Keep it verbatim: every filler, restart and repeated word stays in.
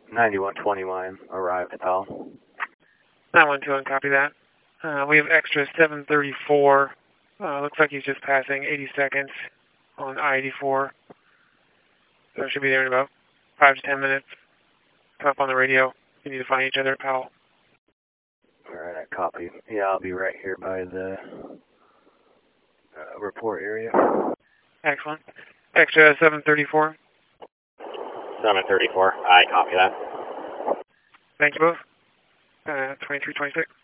ninety-one twenty-one, arrived at Powell. nine one two one, copy that. Uh, we have extra seven thirty-four. Uh, looks like he's just passing eighty seconds on I eighty-four. So it should be there in about five to ten minutes. Up on the radio. You need to find each other at Powell. Alright, I copy. Yeah, I'll be right here by the uh, report area. Excellent. Extra seven thirty-four. seven thirty-four, I copy that. Thank you both. Uh, twenty-three twenty-six.